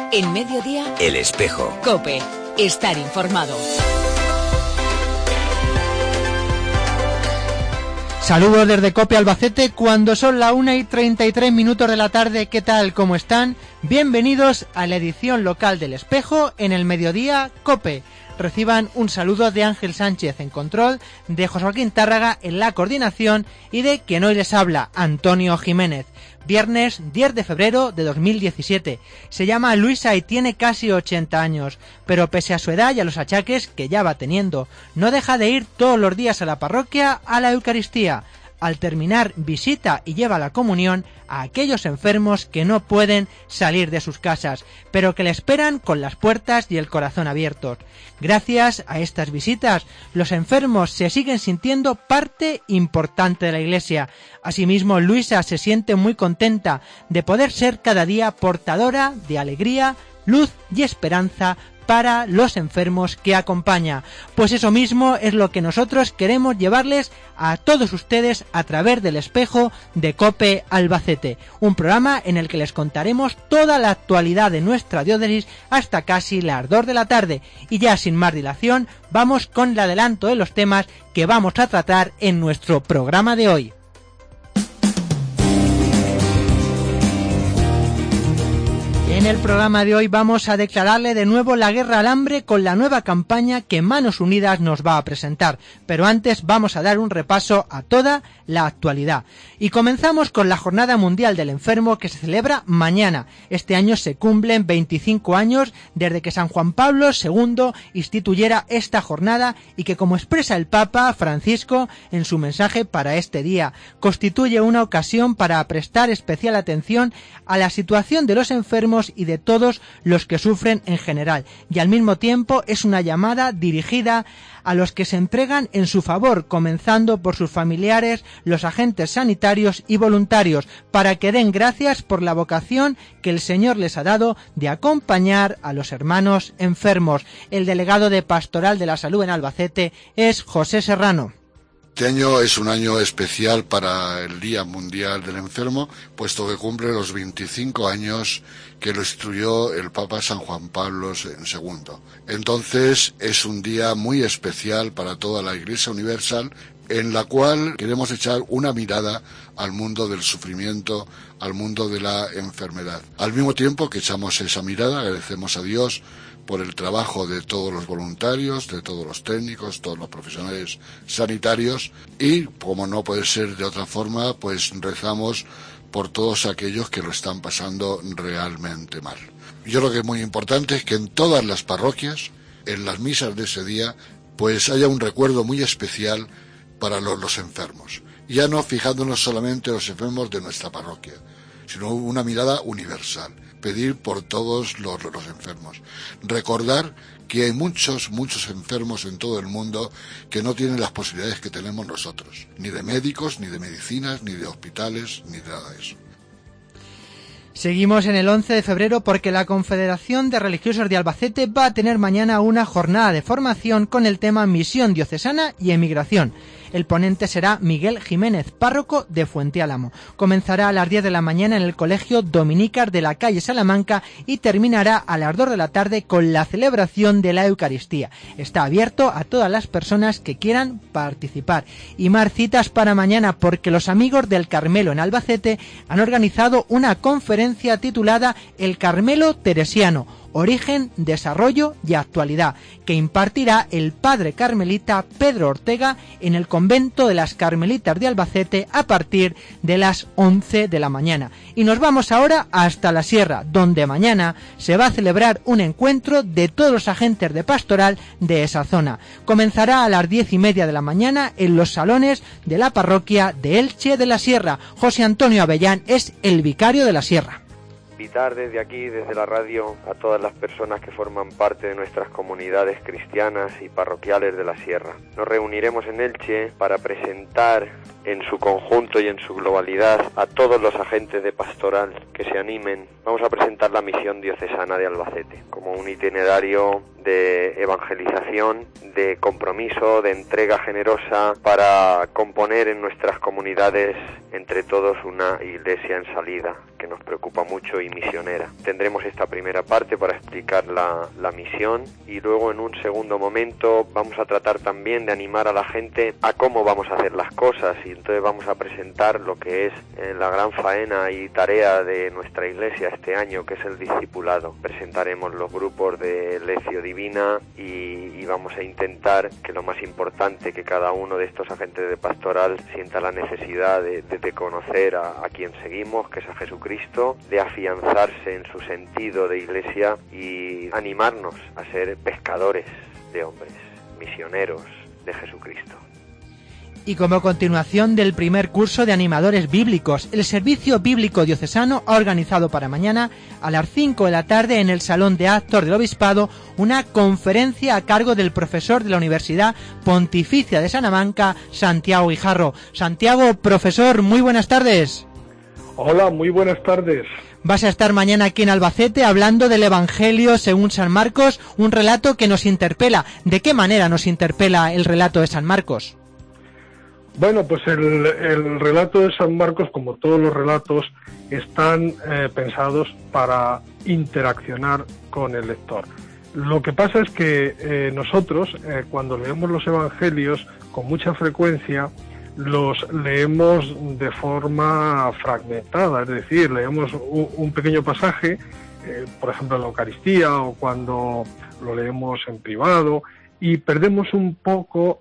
En Mediodía, El Espejo. COPE. Estar informado. Saludos desde COPE Albacete cuando son la 1:33 de la tarde. ¿Qué tal? ¿Cómo están? Bienvenidos a la edición local del Espejo en el Mediodía COPE. Reciban un saludo de Ángel Sánchez en control, de José Joaquín Tárraga en la coordinación y de quien hoy les habla, Antonio Jiménez. Viernes 10 de febrero de 2017. Se llama Luisa y tiene casi 80 años, pero pese a su edad y a los achaques que ya va teniendo, no deja de ir todos los días a la parroquia a la Eucaristía. Al terminar visita y lleva la comunión a aquellos enfermos que no pueden salir de sus casas, pero que le esperan con las puertas y el corazón abiertos. Gracias a estas visitas, los enfermos se siguen sintiendo parte importante de la Iglesia. Asimismo, Luisa se siente muy contenta de poder ser cada día portadora de alegría, luz y esperanza para los enfermos que acompaña. Pues eso mismo es lo que nosotros queremos llevarles a todos ustedes a través del Espejo de COPE Albacete, un programa en el que les contaremos toda la actualidad de nuestra diócesis hasta casi las 2 de la tarde. Y ya sin más dilación, vamos con el adelanto de los temas que vamos a tratar en nuestro programa de hoy. En el programa de hoy vamos a declararle de nuevo la guerra al hambre con la nueva campaña que Manos Unidas nos va a presentar. Pero antes vamos a dar un repaso a toda la actualidad. Y comenzamos con la Jornada Mundial del Enfermo que se celebra mañana. Este año se cumplen 25 años desde que San Juan Pablo II instituyera esta jornada y que, como expresa el Papa Francisco en su mensaje para este día, constituye una ocasión para prestar especial atención a la situación de los enfermos y de todos los que sufren en general, y al mismo tiempo es una llamada dirigida a los que se entregan en su favor, comenzando por sus familiares, los agentes sanitarios y voluntarios, para que den gracias por la vocación que el Señor les ha dado de acompañar a los hermanos enfermos. El delegado de Pastoral de la Salud en Albacete es José Serrano. Este año es un año especial para el Día Mundial del Enfermo, puesto que cumple los 25 años que lo instituyó el Papa San Juan Pablo II. Entonces es un día muy especial para toda la Iglesia Universal, en la cual queremos echar una mirada al mundo del sufrimiento, al mundo de la enfermedad. Al mismo tiempo que echamos esa mirada, agradecemos a Dios por el trabajo de todos los voluntarios, de todos los técnicos, todos los profesionales sanitarios y, como no puede ser de otra forma, pues rezamos por todos aquellos que lo están pasando realmente mal. Yo creo que es muy importante es que en todas las parroquias, en las misas de ese día, pues haya un recuerdo muy especial para los enfermos. Ya no fijándonos solamente en los enfermos de nuestra parroquia, sino una mirada universal. Pedir por todos los enfermos. Recordar que hay muchos enfermos en todo el mundo que no tienen las posibilidades que tenemos nosotros. Ni de médicos, ni de medicinas, ni de hospitales, ni de nada de eso. Seguimos en el 11 de febrero porque la Confederación de Religiosos de Albacete va a tener mañana una jornada de formación con el tema Misión Diocesana y Emigración. El ponente será Miguel Jiménez, párroco de Fuente Álamo. Comenzará a las 10 de la mañana en el Colegio Dominicas de la calle Salamanca y terminará a las 2 de la tarde con la celebración de la Eucaristía. Está abierto a todas las personas que quieran participar. Y más citas para mañana porque los amigos del Carmelo en Albacete han organizado una conferencia titulada El Carmelo Teresiano, Origen, Desarrollo y Actualidad, que impartirá el padre carmelita Pedro Ortega en el convento de las Carmelitas de Albacete a partir de las 11 de la mañana. Y nos vamos ahora hasta la Sierra, donde mañana se va a celebrar un encuentro de todos los agentes de pastoral de esa zona. Comenzará a las 10:30 de la mañana en los salones de la parroquia de Elche de la Sierra. José Antonio Avellán es el vicario de la Sierra. Invitar desde aquí, desde la radio, a todas las personas que forman parte de nuestras comunidades cristianas y parroquiales de la Sierra. Nos reuniremos en Elche para presentar en su conjunto y en su globalidad a todos los agentes de pastoral que se animen. Vamos a presentar la misión diocesana de Albacete como un itinerario de evangelización, de compromiso, de entrega generosa para componer en nuestras comunidades entre todos una iglesia en salida que nos preocupa mucho y misionera. Tendremos esta primera parte para explicar la misión y luego en un segundo momento vamos a tratar también de animar a la gente a cómo vamos a hacer las cosas, y entonces vamos a presentar lo que es la gran faena y tarea de nuestra iglesia este año, que es el discipulado. Presentaremos los grupos de Lección Divina y vamos a intentar que lo más importante, que cada uno de estos agentes de pastoral sienta la necesidad de conocer a quien seguimos, que es a Jesucristo, de afianzarse en su sentido de iglesia y animarnos a ser pescadores de hombres, misioneros de Jesucristo. Y como continuación del primer curso de animadores bíblicos, el Servicio Bíblico Diocesano ha organizado para mañana a las 5 de la tarde en el Salón de Actos del Obispado una conferencia a cargo del profesor de la Universidad Pontificia de Salamanca, Santiago Guijarro. Santiago, profesor, muy buenas tardes. Hola, muy buenas tardes. Vas a estar mañana aquí en Albacete hablando del Evangelio según San Marcos, un relato que nos interpela. ¿De qué manera nos interpela el relato de San Marcos? Bueno, pues el relato de San Marcos, como todos los relatos, están pensados para interaccionar con el lector. Lo que pasa es que nosotros, cuando leemos los evangelios, con mucha frecuencia, los leemos de forma fragmentada, es decir, leemos un pequeño pasaje, por ejemplo en la Eucaristía o cuando lo leemos en privado, y perdemos un poco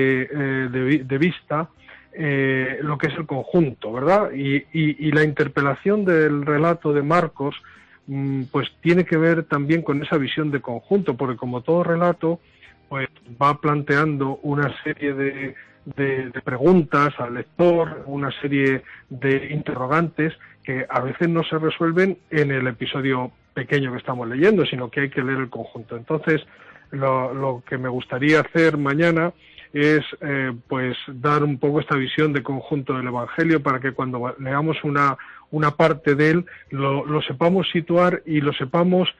de vista lo que es el conjunto, ¿verdad? Y la interpelación del relato de Marcos pues tiene que ver también con esa visión de conjunto, porque como todo relato pues va planteando una serie de preguntas al lector, una serie de interrogantes que a veces no se resuelven en el episodio pequeño que estamos leyendo, sino que hay que leer el conjunto. Entonces, lo que me gustaría hacer mañana es pues dar un poco esta visión de conjunto del Evangelio para que cuando leamos una parte de él lo sepamos situar y lo sepamos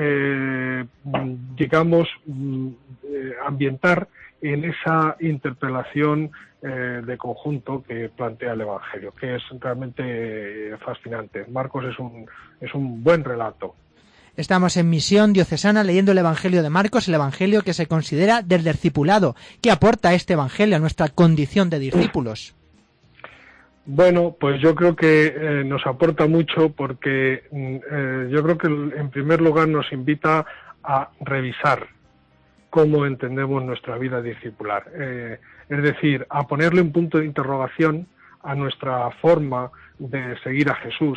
digamos ambientar en esa interpelación de conjunto que plantea el Evangelio, que es realmente fascinante. Marcos es un buen relato. Estamos en Misión Diocesana leyendo el Evangelio de Marcos, el Evangelio que se considera del discipulado. ¿Qué aporta este Evangelio a nuestra condición de discípulos? Bueno, pues yo creo que nos aporta mucho porque yo creo que en primer lugar nos invita a revisar cómo entendemos nuestra vida discipular. Es decir, a ponerle un punto de interrogación a nuestra forma de seguir a Jesús.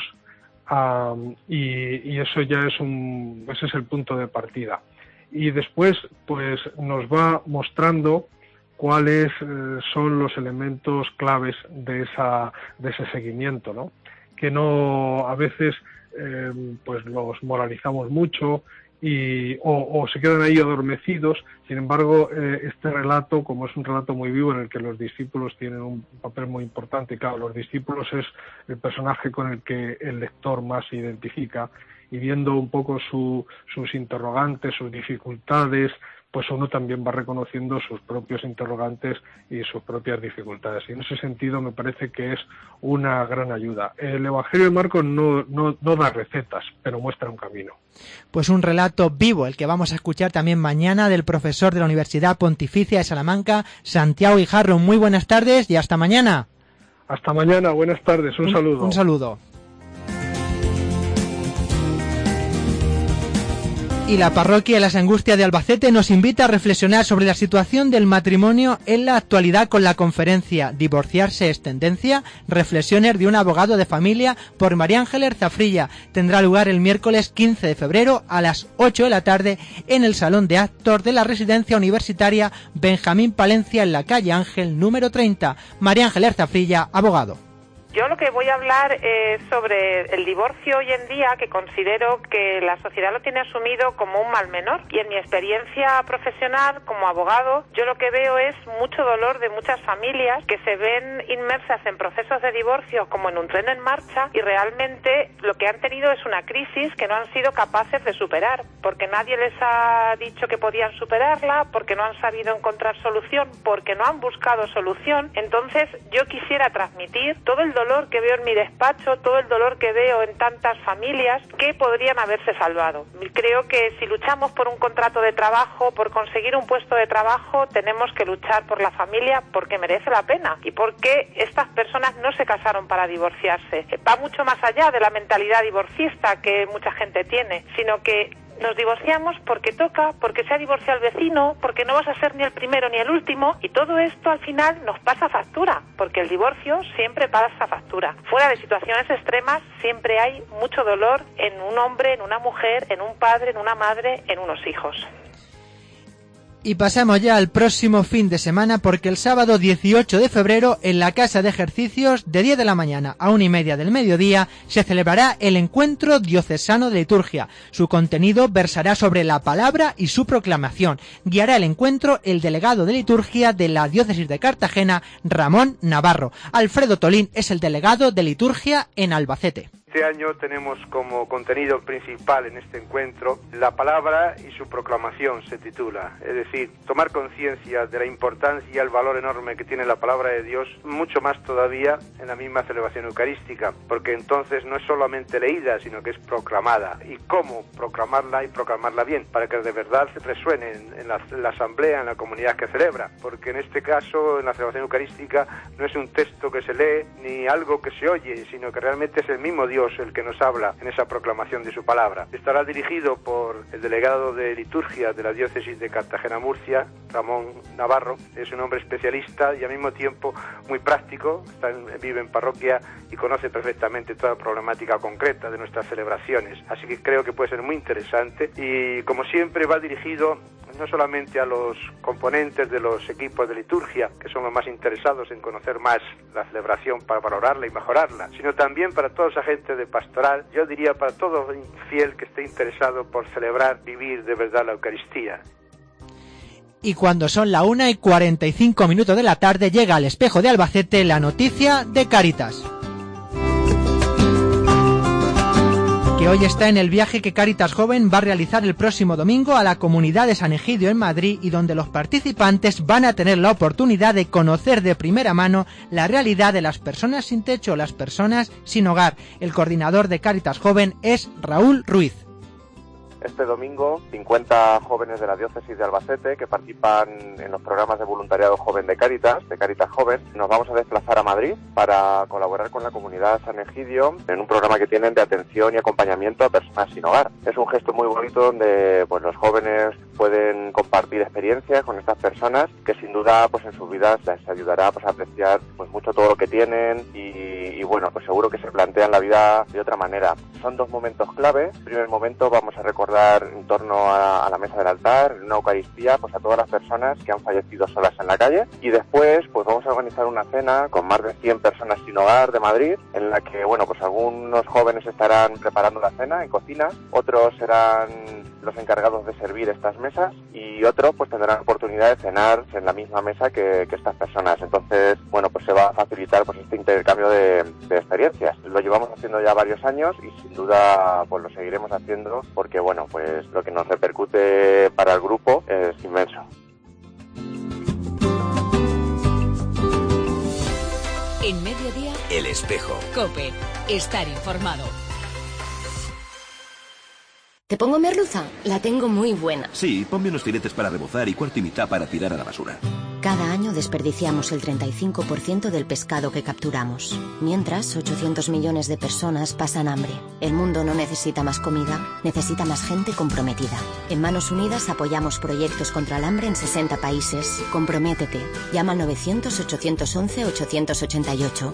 Y eso ya ese es el punto de partida. Y después, pues, nos va mostrando cuáles son los elementos claves de ese seguimiento, ¿no? Que no, a veces, pues los moralizamos mucho o se quedan ahí adormecidos. Sin embargo, este relato, como es un relato muy vivo en el que los discípulos tienen un papel muy importante, y claro, los discípulos es el personaje con el que el lector más se identifica, y viendo un poco sus interrogantes, sus dificultades, pues uno también va reconociendo sus propios interrogantes y sus propias dificultades. Y en ese sentido me parece que es una gran ayuda. El Evangelio de Marcos no da recetas, pero muestra un camino. Pues un relato vivo, el que vamos a escuchar también mañana del profesor de la Universidad Pontificia de Salamanca, Santiago Guijarro. Muy buenas tardes y hasta mañana. Hasta mañana, buenas tardes, un saludo. Un saludo. Y la parroquia de las Angustias de Albacete nos invita a reflexionar sobre la situación del matrimonio en la actualidad con la conferencia ¿Divorciarse es tendencia? Reflexiones de un abogado de familia por María Ángeles Zafrilla. Tendrá lugar el miércoles 15 de febrero a las 8 de la tarde en el Salón de Actos de la Residencia Universitaria Benjamín Palencia en la calle Ángel número 30. María Ángeles Zafrilla, abogado. Yo lo que voy a hablar es sobre el divorcio hoy en día, que considero que la sociedad lo tiene asumido como un mal menor. Y en mi experiencia profesional como abogado, yo lo que veo es mucho dolor de muchas familias que se ven inmersas en procesos de divorcio como en un tren en marcha, y realmente lo que han tenido es una crisis que no han sido capaces de superar, porque nadie les ha dicho que podían superarla, porque no han sabido encontrar solución, porque no han buscado solución. Entonces yo quisiera transmitir todo el dolor que veo en mi despacho, todo el dolor que veo en tantas familias que podrían haberse salvado. Creo que si luchamos por un contrato de trabajo, por conseguir un puesto de trabajo, tenemos que luchar por la familia porque merece la pena y porque estas personas no se casaron para divorciarse. Va mucho más allá de la mentalidad divorcista que mucha gente tiene, sino que nos divorciamos porque toca, porque se ha divorciado el vecino, porque no vas a ser ni el primero ni el último, y todo esto al final nos pasa factura, porque el divorcio siempre pasa factura. Fuera de situaciones extremas siempre hay mucho dolor en un hombre, en una mujer, en un padre, en una madre, en unos hijos. Y pasamos ya al próximo fin de semana, porque el sábado 18 de febrero en la Casa de Ejercicios de 10 de la mañana a 1:30 del mediodía se celebrará el Encuentro Diocesano de Liturgia. Su contenido versará sobre la palabra y su proclamación. Guiará el encuentro el delegado de liturgia de la Diócesis de Cartagena, Ramón Navarro. Alfredo Tolín es el delegado de liturgia en Albacete. Este año tenemos como contenido principal en este encuentro la palabra y su proclamación, se titula. Es decir, tomar conciencia de la importancia y el valor enorme que tiene la palabra de Dios, mucho más todavía en la misma celebración eucarística, porque entonces no es solamente leída, sino que es proclamada. ¿Y cómo proclamarla y proclamarla bien? Para que de verdad resuene en la asamblea, en la comunidad que celebra, porque en este caso, en la celebración eucarística, no es un texto que se lee ni algo que se oye, sino que realmente es el mismo Dios el que nos habla en esa proclamación de su palabra. Estará dirigido por el delegado de liturgia de la Diócesis de Cartagena-Murcia, Ramón Navarro. Es un hombre especialista y al mismo tiempo muy práctico, vive en parroquia y conoce perfectamente toda la problemática concreta de nuestras celebraciones. Así que creo que puede ser muy interesante y, como siempre, va dirigido no solamente a los componentes de los equipos de liturgia, que son los más interesados en conocer más la celebración para valorarla y mejorarla, sino también para toda esa gente de pastoral, yo diría para todo fiel que esté interesado por celebrar, vivir de verdad la Eucaristía. Y cuando son la 1:45 de la tarde llega al Espejo de Albacete la noticia de Cáritas, que hoy está en el viaje que Cáritas Joven va a realizar el próximo domingo a la comunidad de San Egidio en Madrid, y donde los participantes van a tener la oportunidad de conocer de primera mano la realidad de las personas sin techo, las personas sin hogar. El coordinador de Cáritas Joven es Raúl Ruiz. Este domingo, 50 jóvenes de la Diócesis de Albacete que participan en los programas de voluntariado joven de Cáritas Joven, nos vamos a desplazar a Madrid para colaborar con la comunidad San Egidio en un programa que tienen de atención y acompañamiento a personas sin hogar. Es un gesto muy bonito donde pues los jóvenes pueden compartir experiencias con estas personas que sin duda pues en sus vidas les ayudará pues a apreciar pues mucho todo lo que tienen y bueno, pues seguro que se plantean la vida de otra manera. Son dos momentos clave. En primer momento vamos a recordar en torno a la mesa del altar, en una Eucaristía, pues a todas las personas que han fallecido solas en la calle, y después pues vamos a organizar una cena con más de 100 personas sin hogar de Madrid, en la que bueno, pues algunos jóvenes estarán preparando la cena en cocina, otros serán los encargados de servir estas mesas y otros pues tendrán oportunidad de cenar en la misma mesa que estas personas. Entonces, bueno, pues se va a facilitar pues este intercambio de experiencias. Lo llevamos haciendo ya varios años y sin duda pues lo seguiremos haciendo porque bueno, pues lo que nos repercute para el grupo es inmenso. En Mediodía, El Espejo. COPE. Estar informado. ¿Te pongo merluza? La tengo muy buena. Sí, ponme unos filetes para rebozar y cuarto y mitad para tirar a la basura. Cada año desperdiciamos el 35% del pescado que capturamos. Mientras, 800 millones de personas pasan hambre. El mundo no necesita más comida, necesita más gente comprometida. En Manos Unidas apoyamos proyectos contra el hambre en 60 países. Comprométete. Llama al 900-811-888.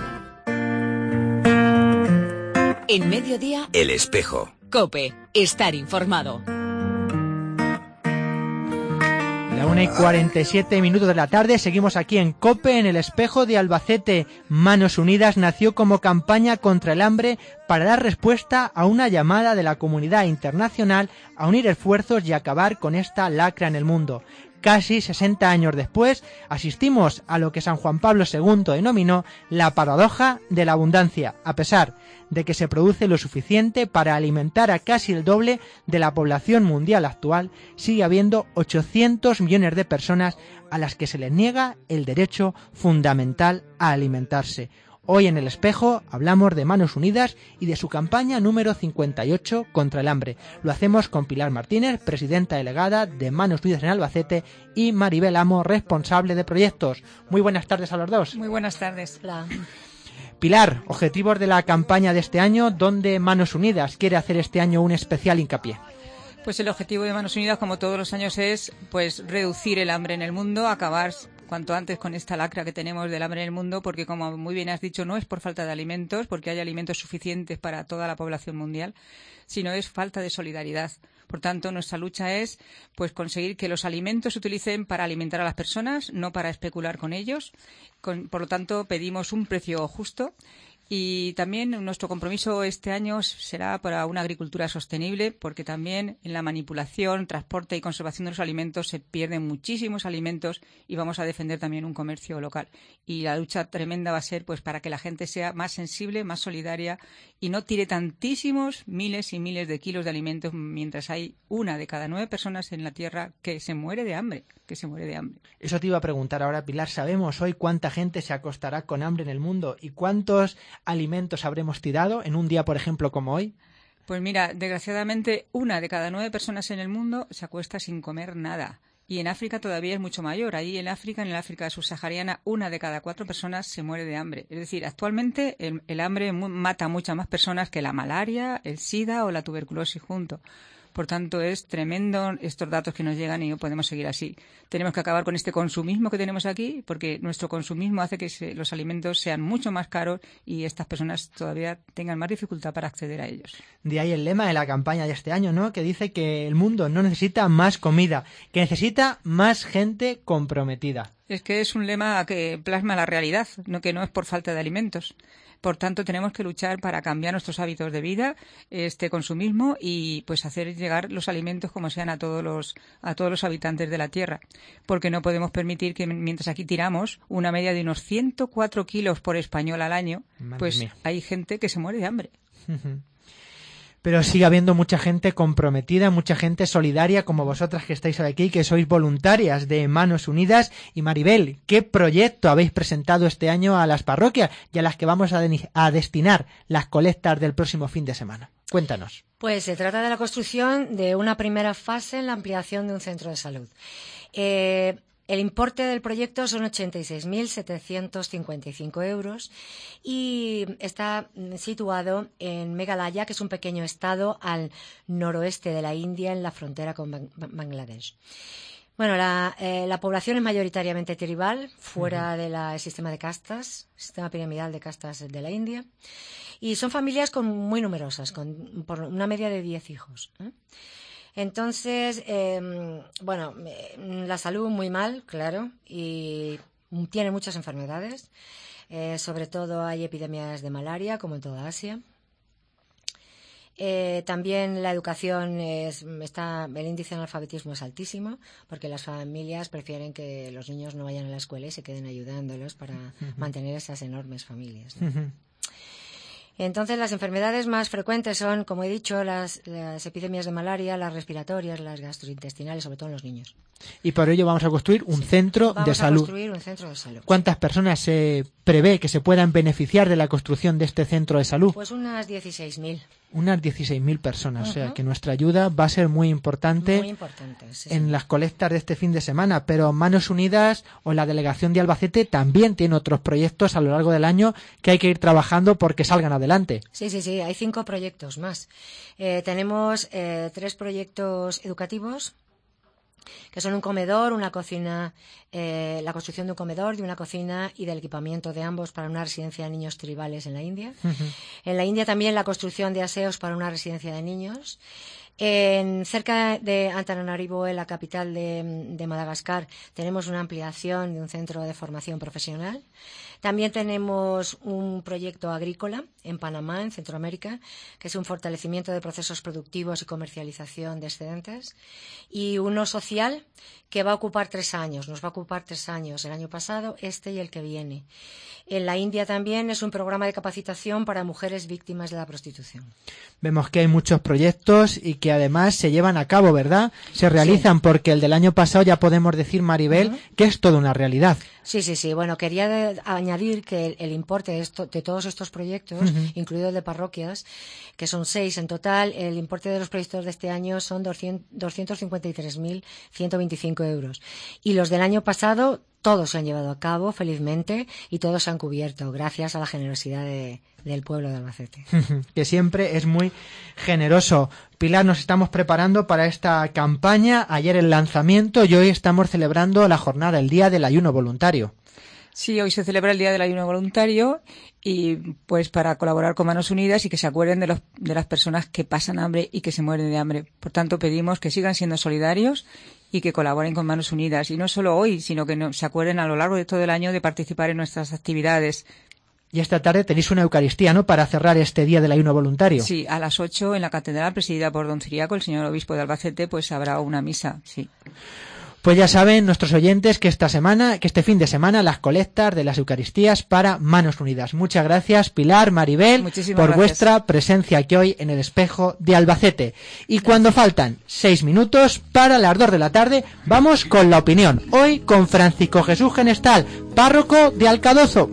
En Mediodía, El Espejo. COPE. Estar informado. La La 1:47 de la tarde, seguimos aquí en COPE, en el Espejo de Albacete. Manos Unidas nació como campaña contra el hambre para dar respuesta a una llamada de la comunidad internacional a unir esfuerzos y acabar con esta lacra en el mundo. Casi 60 años después, asistimos a lo que San Juan Pablo II denominó la paradoja de la abundancia, a pesar de que se produce lo suficiente para alimentar a casi el doble de la población mundial actual, sigue habiendo 800 millones de personas a las que se les niega el derecho fundamental a alimentarse. Hoy en El Espejo hablamos de Manos Unidas y de su campaña número 58 contra el hambre. Lo hacemos con Pilar Martínez, presidenta delegada de Manos Unidas en Albacete, y Maribel Amo, responsable de proyectos. Muy buenas tardes a los dos. Muy buenas tardes. Hola. Pilar, objetivos de la campaña de este año, ¿dónde Manos Unidas quiere hacer este año un especial hincapié? Pues el objetivo de Manos Unidas, como todos los años, es pues reducir el hambre en el mundo, acabar cuanto antes con esta lacra que tenemos del hambre en el mundo, porque como muy bien has dicho, no es por falta de alimentos, porque hay alimentos suficientes para toda la población mundial, sino es falta de solidaridad. Por tanto, nuestra lucha es pues conseguir que los alimentos se utilicen para alimentar a las personas, no para especular con ellos. Por lo tanto, pedimos un precio justo. Y también nuestro compromiso este año será para una agricultura sostenible, porque también en la manipulación, transporte y conservación de los alimentos se pierden muchísimos alimentos, y vamos a defender también un comercio local. Y la lucha tremenda va a ser pues para que la gente sea más sensible, más solidaria y no tire tantísimos miles y miles de kilos de alimentos, mientras hay 1 de cada 9 personas en la Tierra que se muere de hambre. Eso te iba a preguntar ahora, Pilar. ¿Sabemos hoy cuánta gente se acostará con hambre en el mundo y cuántos alimentos habremos tirado en un día, por ejemplo, como hoy? Pues mira, desgraciadamente 1 de cada 9 personas en el mundo se acuesta sin comer nada. Y en África todavía es mucho mayor. Ahí en el África subsahariana, 1 de cada 4 personas se muere de hambre. Es decir, actualmente el hambre mata a muchas más personas que la malaria, el SIDA o la tuberculosis juntos. Por tanto, es tremendo estos datos que nos llegan y no podemos seguir así. Tenemos que acabar con este consumismo que tenemos aquí, porque nuestro consumismo hace que los alimentos sean mucho más caros y estas personas todavía tengan más dificultad para acceder a ellos. De ahí el lema de la campaña de este año, ¿no?, que dice que el mundo no necesita más comida, que necesita más gente comprometida. Es que es un lema que plasma la realidad, que no es por falta de alimentos. Por tanto, tenemos que luchar para cambiar nuestros hábitos de vida, este consumismo, y pues hacer llegar los alimentos como sean a todos los habitantes de la Tierra. Porque no podemos permitir que mientras aquí tiramos una media de unos 104 kilos por español al año, Madre pues mía. Hay gente que se muere de hambre. Pero sigue habiendo mucha gente comprometida, mucha gente solidaria, como vosotras que estáis aquí, que sois voluntarias de Manos Unidas. Y Maribel, ¿qué proyecto habéis presentado este año a las parroquias y a las que vamos a destinar las colectas del próximo fin de semana? Cuéntanos. Pues se trata de la construcción de una primera fase en la ampliación de un centro de salud. El importe del proyecto son 86.755 euros y está situado en Meghalaya, que es un pequeño estado al noroeste de la India, en la frontera con Bangladesh. Bueno, la población es mayoritariamente tribal, fuera del sistema de castas, sistema piramidal de castas de la India, y son familias muy numerosas, por una media de 10 hijos. Entonces, la salud muy mal, claro, y tiene muchas enfermedades. Sobre todo hay epidemias de malaria, como en toda Asia. También la educación el índice de analfabetismo es altísimo, porque las familias prefieren que los niños no vayan a la escuela y se queden ayudándolos para mantener esas enormes familias, ¿no? Entonces, las enfermedades más frecuentes son, como he dicho, las epidemias de malaria, las respiratorias, las gastrointestinales, sobre todo en los niños. Y por ello vamos a construir un centro de salud. Vamos a construir un centro de salud. ¿Cuántas personas se prevé que se puedan beneficiar de la construcción de este centro de salud? Pues unas 16.000. Unas 16.000 personas. O sea, que nuestra ayuda va a ser muy importante, en las colectas de este fin de semana. Pero Manos Unidas o la Delegación de Albacete también tiene otros proyectos a lo largo del año que hay que ir trabajando porque salgan adelante. Sí, hay 5 proyectos más. Tenemos 3 proyectos educativos, que son un comedor, una cocina, la construcción de un comedor, de una cocina y del equipamiento de ambos para una residencia de niños tribales en la India. En la India también la construcción de aseos para una residencia de niños. Cerca de Antananarivo, en la capital de Madagascar, tenemos una ampliación de un centro de formación profesional. También tenemos un proyecto agrícola en Panamá, en Centroamérica, que es un fortalecimiento de procesos productivos y comercialización de excedentes. Y uno social que va a ocupar 3 años, nos va a ocupar 3 años, el año pasado, este y el que viene. En la India también es un programa de capacitación para mujeres víctimas de la prostitución. Vemos que hay muchos proyectos y que además se llevan a cabo, ¿verdad? Se realizan, porque el del año pasado ya podemos decir, Maribel, que es toda una realidad. Sí. Bueno, quería añadir que el importe de todos estos proyectos, incluido el de parroquias, que son 6 en total, el importe de los proyectos de este año son 253.125 euros. Y los del año pasado, todos se han llevado a cabo, felizmente, y todos se han cubierto, gracias a la generosidad del pueblo de Albacete. Que siempre es muy generoso. Pilar, nos estamos preparando para esta campaña. Ayer el lanzamiento y hoy estamos celebrando la jornada, el Día del Ayuno Voluntario. Sí, hoy se celebra el Día del Ayuno Voluntario y pues para colaborar con Manos Unidas y que se acuerden de las personas que pasan hambre y que se mueren de hambre. Por tanto, pedimos que sigan siendo solidarios y que colaboren con Manos Unidas. Y no solo hoy, sino que se acuerden a lo largo de todo el año de participar en nuestras actividades. Y esta tarde tenéis una Eucaristía, ¿no?, para cerrar este Día del Ayuno Voluntario. Sí, a las 8 en la catedral presidida por don Ciriaco, el señor obispo de Albacete, pues habrá una misa, sí. Pues ya saben nuestros oyentes que este fin de semana las colectas de las Eucaristías para Manos Unidas. Muchas gracias, Pilar, Maribel, por vuestra presencia aquí hoy en el Espejo de Albacete. Y cuando faltan 6 minutos para las 2 de la tarde, vamos con la opinión. Hoy con Francisco Jesús Genestal, párroco de Alcadozo.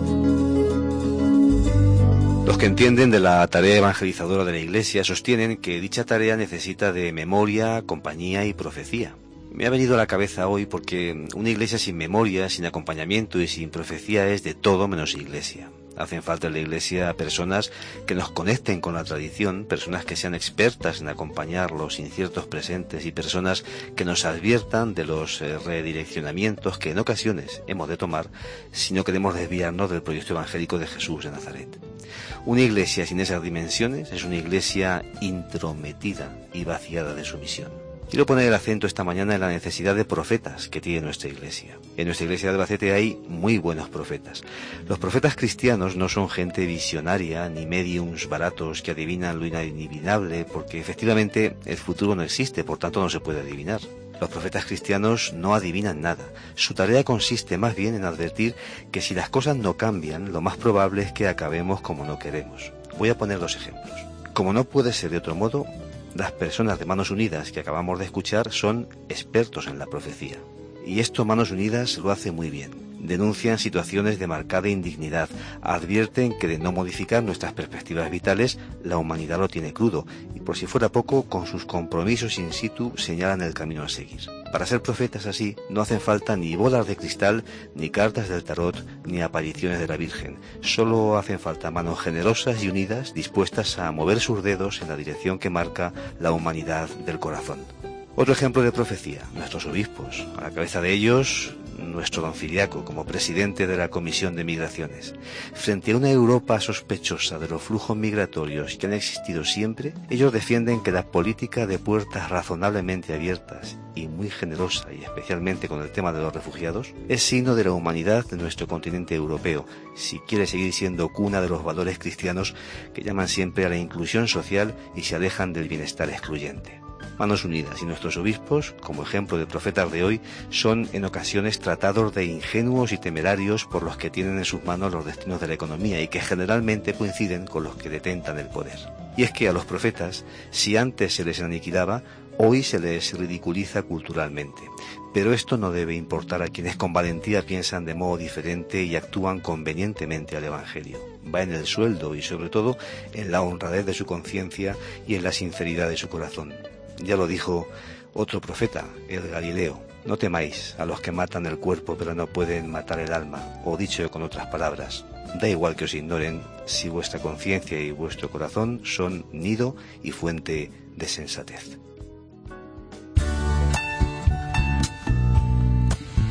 Los que entienden de la tarea evangelizadora de la Iglesia sostienen que dicha tarea necesita de memoria, compañía y profecía. Me ha venido a la cabeza hoy porque una iglesia sin memoria, sin acompañamiento y sin profecía es de todo menos iglesia. Hacen falta en la iglesia personas que nos conecten con la tradición, personas que sean expertas en acompañar los inciertos presentes y personas que nos adviertan de los redireccionamientos que en ocasiones hemos de tomar si no queremos desviarnos del proyecto evangélico de Jesús de Nazaret. Una iglesia sin esas dimensiones es una iglesia intrometida y vaciada de su misión. Quiero poner el acento esta mañana en la necesidad de profetas que tiene nuestra iglesia. En nuestra iglesia de Albacete hay muy buenos profetas. Los profetas cristianos no son gente visionaria ni mediums baratos que adivinan lo inadivinable, porque efectivamente el futuro no existe, por tanto no se puede adivinar. Los profetas cristianos no adivinan nada. Su tarea consiste más bien en advertir que si las cosas no cambian, lo más probable es que acabemos como no queremos. Voy a poner 2 ejemplos. Como no puede ser de otro modo, las personas de Manos Unidas que acabamos de escuchar son expertos en la profecía. Y esto Manos Unidas lo hace muy bien. Denuncian situaciones de marcada indignidad, advierten que de no modificar nuestras perspectivas vitales, la humanidad lo tiene crudo, y por si fuera poco, con sus compromisos in situ señalan el camino a seguir. Para ser profetas así, no hacen falta ni bolas de cristal, ni cartas del tarot, ni apariciones de la Virgen. Solo hacen falta manos generosas y unidas, dispuestas a mover sus dedos en la dirección que marca la humanidad del corazón. Otro ejemplo de profecía, nuestros obispos, a la cabeza de ellos nuestro don Ciriaco como presidente de la Comisión de Migraciones. Frente a una Europa sospechosa de los flujos migratorios que han existido siempre, ellos defienden que la política de puertas razonablemente abiertas y muy generosa, y especialmente con el tema de los refugiados, es signo de la humanidad de nuestro continente europeo, si quiere seguir siendo cuna de los valores cristianos que llaman siempre a la inclusión social y se alejan del bienestar excluyente. Manos Unidas y nuestros obispos, como ejemplo de profetas de hoy, son en ocasiones tratados de ingenuos y temerarios por los que tienen en sus manos los destinos de la economía y que generalmente coinciden con los que detentan el poder. Y es que a los profetas, si antes se les aniquilaba, hoy se les ridiculiza culturalmente. Pero esto no debe importar a quienes con valentía piensan de modo diferente y actúan convenientemente al Evangelio. Va en el sueldo y sobre todo en la honradez de su conciencia y en la sinceridad de su corazón. Ya lo dijo otro profeta, el Galileo: no temáis a los que matan el cuerpo pero no pueden matar el alma, o dicho con otras palabras, da igual que os ignoren si vuestra conciencia y vuestro corazón son nido y fuente de sensatez.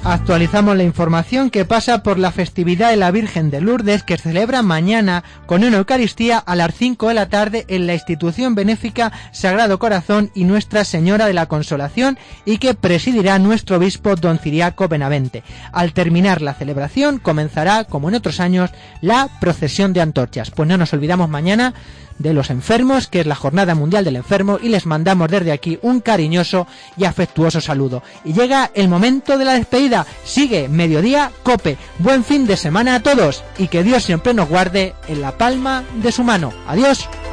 Actualizamos la información que pasa por la festividad de la Virgen de Lourdes, que se celebra mañana con una Eucaristía a las 5 de la tarde en la institución benéfica Sagrado Corazón y Nuestra Señora de la Consolación, y que presidirá nuestro obispo don Ciriaco Benavente. Al terminar la celebración comenzará, como en otros años, la procesión de antorchas. Pues no nos olvidamos mañana de los enfermos, que es la Jornada Mundial del Enfermo, y les mandamos desde aquí un cariñoso y afectuoso saludo. Y llega el momento de la despedida. Sigue Mediodía Cope. Buen fin de semana a todos y que Dios siempre nos guarde en la palma de su mano. Adiós.